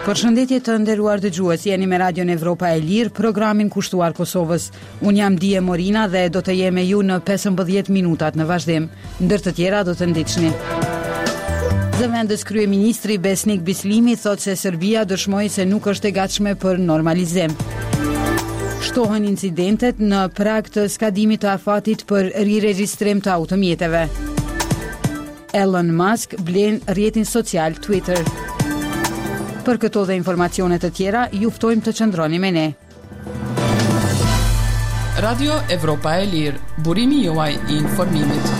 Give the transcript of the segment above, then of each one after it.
Përshëndetje të nderuar dëgjues, jeni me Radion Evropa e Lirë, programin kushtuar Kosovës. Unë jam Dije Morina dhe do të jem me ju në 15 minutat në vazhdim. Ndër të tjera do të ndiqni. Zëvendës kryeministri Besnik Bislimi thot se Serbia dëshmoi se nuk është e gatshme për normalizim. Shtohen incidentet në prag të skadimit të afatit për riregjistrim të automjeteve. Elon Musk blen rrjetin social Twitter. Për këto dhe informacionet të tjera, ju ftojmë të qëndroni me ne. Radio Evropa e Lirë, burimi juaj I informimit.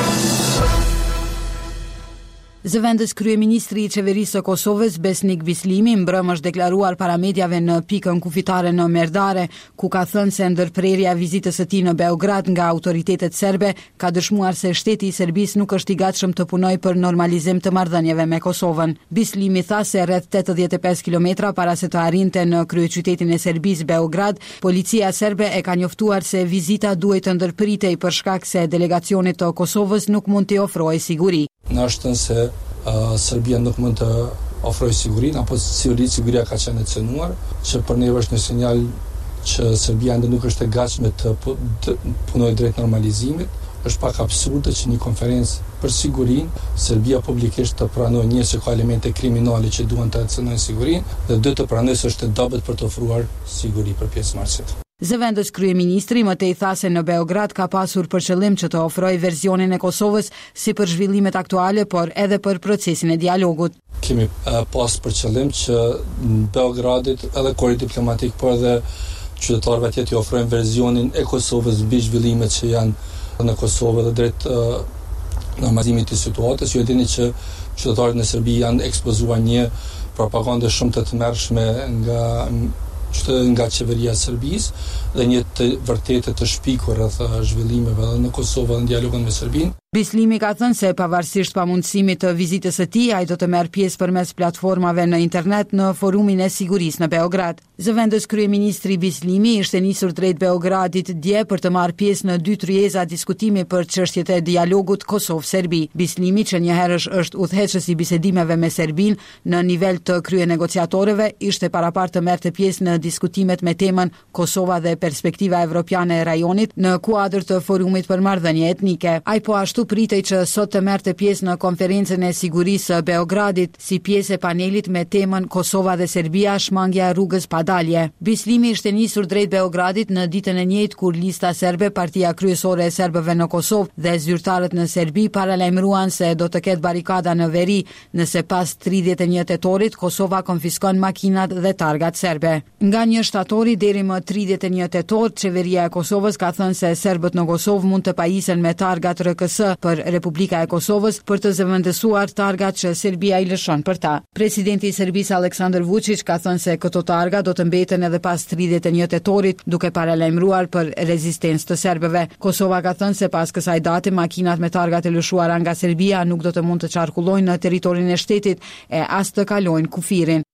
Zëvendës kryeministri I qeverisë së Kosovës Besnik Bislimi mbrëm është deklaruar para mediave në pikën kufitare në Merdare, ku ka thënë se ndërprerja e vizitës së tij në Beograd nga autoritetet serbe ka dëshmuar se shteti I Serbisë nuk është I gatshëm të punojë për normalizim të marrëdhënieve me Kosovën. Bislimi tha se rreth 85 kilometra para se të arrinte në kryeqytetin e Serbisë Beograd, policia serbe e ka njoftuar se vizita duhet të ndërpritej për shkak se delegacionit të Kosovës nuk mund t'i ofrojë siguri. Në është se Serbia nuk mund të ofrojë sigurinë, apo siguria ka qenë e cënuar, që për neve është një sinjal që Serbia ende nuk është e gatshme të punojë drejt normalizimit. Është pak absurde që një konferencë për sigurinë, Serbia publikisht të pranojë një se ka elemente kriminale që duan të cënojnë sigurinë, dhe dy të pranojë se është e dobët për të ofruar siguri për pjesëmarrësit. Zëvendës kryeministri më tej tha se në Beograd ka pasur për qëllim që të ofrojë versionin e Kosovës si për zhvillimet aktuale, por edhe për procesin e dialogut. Kemi pas për qëllim që në Beogradit edhe kori diplomatik, por edhe qytetarëve atje t'i ofrojnë versionin e Kosovës mbi zhvillimet që janë në Kosovë dhe drejt normalizimit të situatës. Ju e dini që qytetarët në Serbi janë ekspozuar një propagandë shumë të tmerrshme nga qeveria e Serbisë dhe një të vërtetë të shpikur rreth zhvillimeve edhe në Kosovë dhe në dialogun me Serbinë. Bislimi ka thënë se pavarësisht pamundësimit të vizitës së tij, ai do të merr pjesë përmes platformave në internet në forumin e sigurisë në Beograd. Zëvendës kryeministri Bislimi ishte nisur drejt Beogradit dje për të marrë pjesë në 2 tryeza diskutimi për çështjet e dialogut Kosovë-Serbi. Bislimi, që njëherësh është udhëheqës I bisedimeve me Serbinë në nivel të kryenegociatorëve, ishte parapar të merrte pjesë në diskutimet me temën Kosova dhe perspektiva evropiane e rajonit në kuadër të forumit për marrëdhënie etnike. Ai po ashtu pritej që sot të merrte pjesë në konferencën e sigurisë së Beogradit si pjesë e panelit me temën Kosova dhe Serbia, shmangja e rrugës pa dalje. Bislimi ishte nisur drejt Beogradit në ditën e njëjtë kur lista serbe, partia kryesore e serbëve në Kosovë dhe zyrtarët në Serbi paralajmëruan se do të ketë barikada në veri nëse pas 31 tetorit Kosova konfiskon makinat dhe targat serbe. Nga 1 shtatori deri më 31 tetor, qeveria e Kosovës ka thënë se serbët në Kosovë mund të pajisen me targat RKS për Republika e Kosovës për të zëvendësuar targat që Serbia I lëshon për ta. Presidenti I Serbisë Aleksandar Vučić ka thënë se këto targa do të mbeten edhe pas 31 tetorit, duke paralajmëruar për rezistencë të serbëve. Kosova ka thënë se pas kësaj date makinat me targat e lëshuara nga Serbia nuk do të mund të qarkullojnë në territorin e shtetit e as të kalojnë kufirin.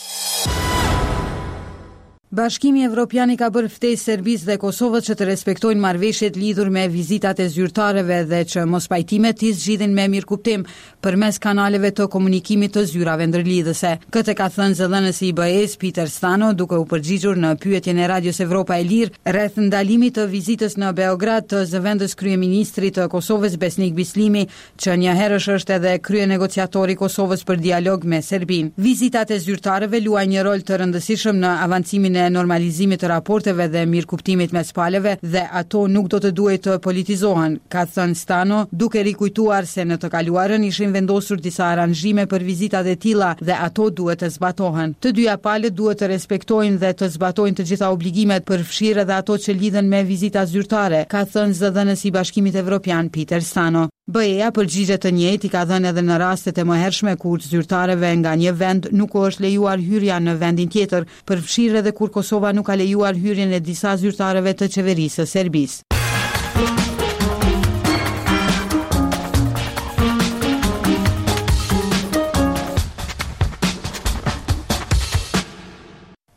Bashkimi Evropian I ka bërë ftesë Serbisë dhe Kosovës që të respektojnë marrëveshjet lidhur me vizitat e zyrtarëve dhe që mospajtimet I zgjidhin me mirëkuptim përmes kanaleve të komunikimit të zyrave ndërlidhëse. Këtë ka thënë zëdhënësi I BE-s Peter Stano duke u përgjigjur në pyetjen e Radios Evropa e Lirë rreth ndalimit të vizitës në Beograd të zëvendës kryeministrit të Kosovës Besnik Bislimi, që njëherësh është edhe kryenegociatori I Kosovës për dialog me Serbinë. Vizitat e zyrtarëve luajnë një rol të rëndësishëm në avancimin e normalizimit të raporteve dhe mirëkuptimit mes palëve dhe ato nuk do të duhet të politizohen, ka thënë Stano, duke rikujtuar se në të kaluarën ishin vendosur disa aranzhime për vizitat e tilla dhe ato duhet të zbatohen. Të dyja palët duhet të respektojnë dhe të zbatojnë të gjitha obligimet, përfshirë edhe ato që lidhen me vizita zyrtare, ka thënë zëdhënësi I Bashkimit Evropian Peter Stano. BE-ja përgjigje të njëjtë I ka dhënë edhe në rastet e mëhershme kur zyrtarëve nga një vend nuk është lejuar hyrja në vendin tjetër, përfshirë edhe kur Kosova nuk ka lejuar hyrjen e disa zyrtarëve të qeverisë së Serbisë.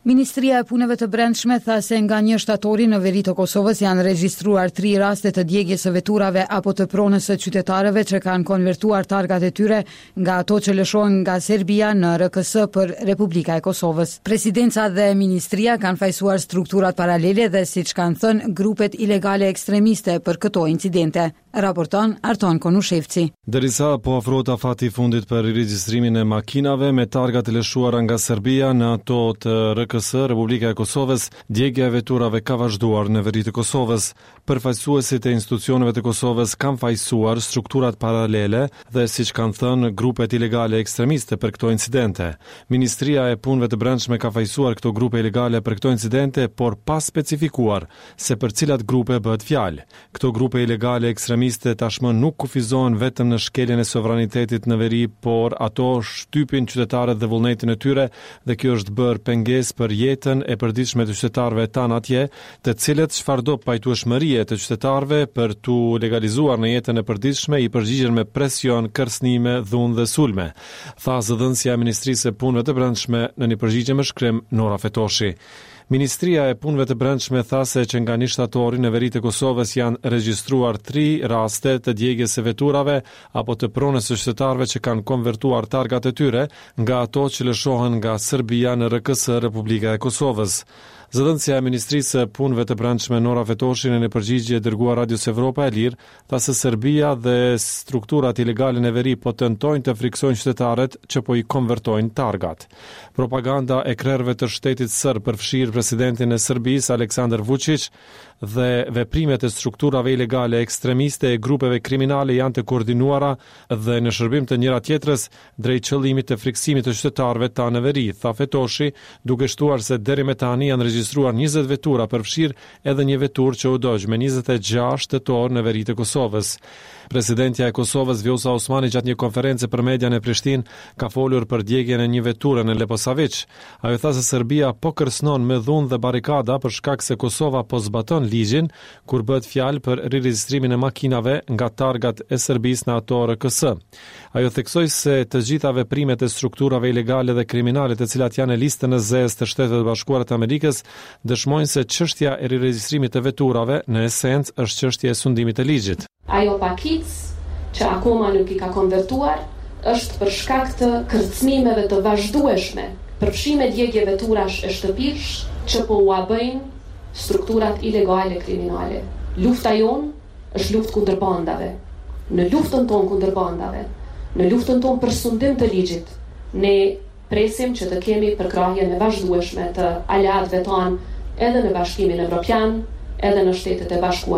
Ministria e Punëve të Brendshme tha se nga 1 shtatori në veri të Kosovës janë regjistruar 3 raste të djegjes së veturave apo të pronës së qytetarëve që kanë konvertuar targat e tyre nga ato që lëshohen nga Serbia në RKS për Republika e Kosovës. Presidenca dhe ministria kanë fajsuar strukturat paralele dhe, siç kanë thënë, grupet ilegale ekstremiste për këto incidente. Raporton Arton Konushevci. Derisa po afrohet afati i fundit për regjistrimin e makinave me targa të lëshuara nga Serbia në ato të RKS, Republika e Kosovës, djegja e veturave ka vazhduar në veri të Kosovës. Përfaqësuesit e institucioneve të Kosovës kanë fajsuar strukturat paralele dhe, siç kanë thënë, grupet ilegale ekstremiste për këto incidente. Ministria e Punëve të Brendshme ka fajsuar këto grupe ilegale për këto incidente, por pa specifikuar se për cilat grupe bëhet fjalë. Këto grupe ilegale ekstremiste tashmë nuk kufizohen vetëm në shkeljen e sovranitetit në veri, por ato shtypin qytetarët dhe vullnetin e tyre, dhe kjo është bërë pengesë për jetën e përditshme të qytetarëve tanë atje, të cilët çfarëdo pajtueshmërie të qytetarëve për tu legalizuar në jetën e përditshme i përgjigjen me presion, kërcënime, dhunë dhe sulme, tha zëdhënësja e Ministrisë së Punëve të Brendshme në një përgjigje me shkrim Nora Fetoshi. Ministria e Punëve të Brendshme tha se që nga 1 shtatori në veri të Kosovës janë regjistruar 3 raste të djegjes së veturave apo të pronës së qytetarëve që kanë konvertuar targat e tyre nga ato që lëshohen nga Serbia në RKS, Republika e Kosovës. Zëdhënësja e Ministrisë së Punëve të Brendshme Nora Fetoshi në një përgjigje dërguar Radios Evropa e Lirë tha se Serbia dhe strukturat ilegale në veri po tentojnë të friksojnë qytetarët që po i konvertojnë targat. Propaganda e krerëve të shtetit serb përfshir presidentin e Serbisë Aleksandar Vučić dhe veprimet e strukturave ilegale ekstremiste e grupeve kriminale janë të koordinuara dhe në shërbim të njëra tjetrës drejt qëllimit të friksimit të qytetarëve ta në veri, tha Fetoshi, duke shtuar se deri me tani janë regjistruar 20 vetura, përfshir edhe një veturë që u dogj me 26 shtator në veri të Kosovës. Presidentja e Kosovës Vjosa Osmani gjatë një konferencë për media në Prishtinë ka folur për djegjen e një veture në Leposavić. Ajo tha se Serbia po kërcënon me dhunë dhe barikada për shkak se Kosova po zbaton ligjin kur bëhet fjalë për riregjistrimin e makinave nga targat e Serbisë në ato RKS. Ajo theksoi se të gjitha veprimet e strukturave ilegale dhe kriminale të cilat janë në listën e zezë të Shtetet e Bashkuara të Amerikës dëshmojnë se çështja e riregjistrimit të veturave në esencë është çështje e sundimit të ligjit. Ajo pakic që akoma nuk i ka konvertuar është për shkak të kërcënimeve të vazhdueshme, përfshime djegje veturash e shtëpish që po u bëjnë strukturat ilegale kriminale. Lufta jonë është luftë kundër bandave. Në luftën tonë kundër bandave, në luftën tonë për sundim të ligjit, ne presim që të kemi përkrahjen e vazhdueshme të aleatëve tanë edhe në Bashkimin Evropian, edhe në Shtetet e Bashkuara.